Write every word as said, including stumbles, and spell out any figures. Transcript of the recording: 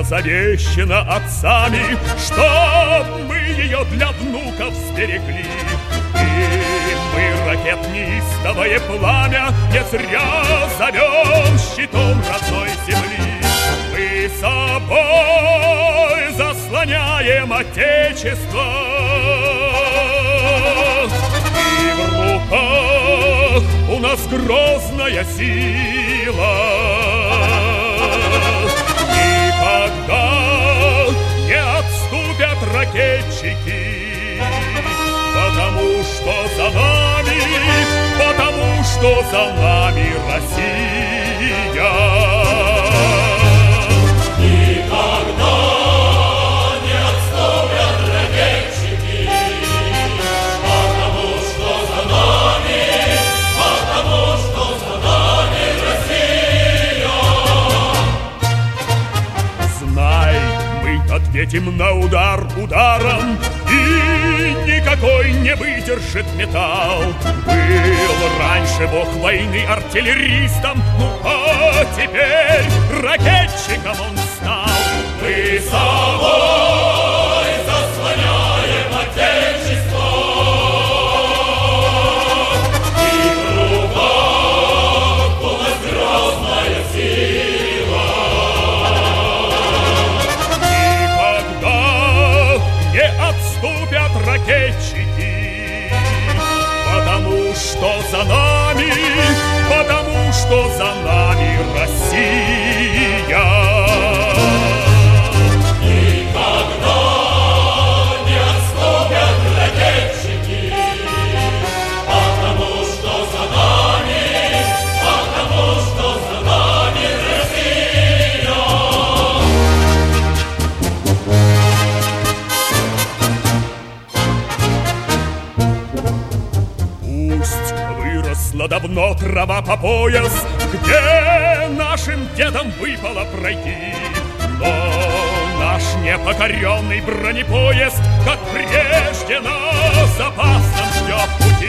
завещана отцами, чтоб мы ее для внуков сберегли. И мы ракет неистовое пламя не зря зовем щитом родной земли. Мы собой заслоняем Отечество, и в руках у нас грозная сила. Никогда не отступят ракетчики, потому что за нами, потому что за нами Россия. Никогда не отступят ракетчики, потому что за нами, потому что за нами Россия. Знай, мы ответим на удар ударом, и никакой не выдержит металл. Был раньше бог войны артиллеристом, ну а теперь ракетчиком он стал. Мы собой заслоняем Отечество, и в руках у нас грозная сила. Никогда не отступят ракетчики, потому что за нами, потому что за нами Россия. Никогда не отступят ракетчики, потому что за нами, потому что за нами Россия. Пусть выросла давно трава по пояс, где нашим дедам выпало пройти, но наш непокоренный бронепоезд, как прежде, нас опасно ждет пути.